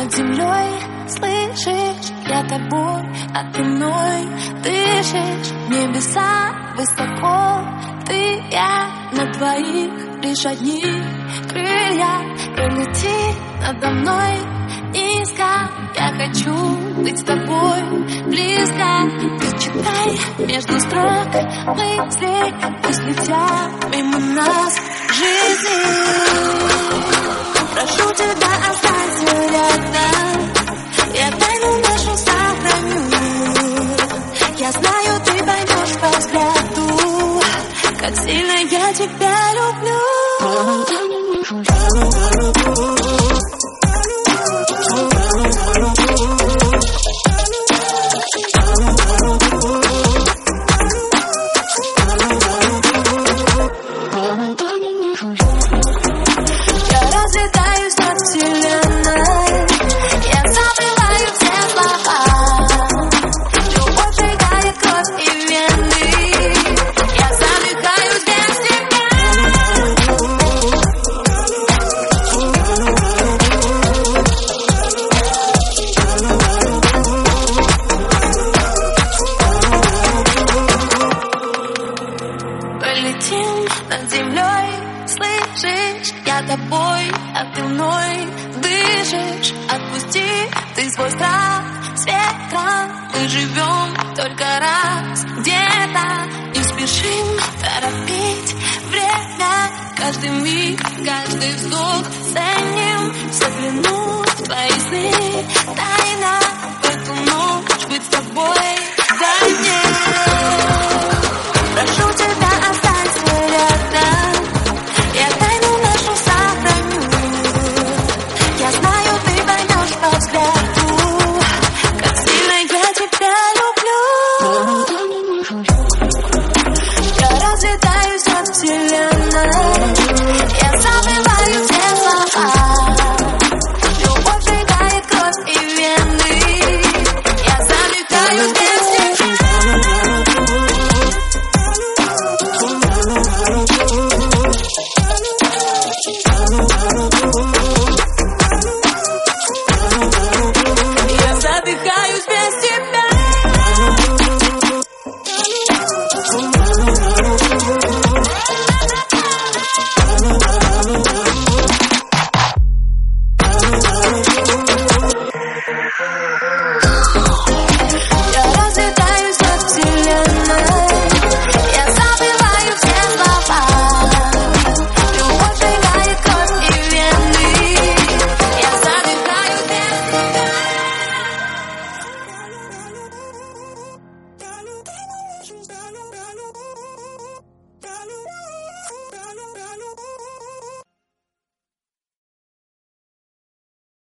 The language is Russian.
над землей. Слышишь, я тобой, а ты мной дышишь. Небеса высоко, ты, я на двоих, лишь одни крылья. Пролети надо мной низко, я хочу быть с тобой близко. Ты читай между строк мыслей, пусть летят мимо нас жизни. Прошу тебя, останься рядом, я тайну нашу сохраню. Я знаю, ты поймешь по взгляду, как сильно я тебя люблю. Я разлетаюсь над вселенной, я забываю все слова. Любовь сжигает кровь и вены, я задыхаюсь без тебя. Полетим над землей, слышишь, я тобой, а ты мной дышишь. Отпусти ты свой страх с ветром, мы живем только раз где-то. Не спешим торопить время, каждый миг, каждый вздох ценим. Загляну в твои сны,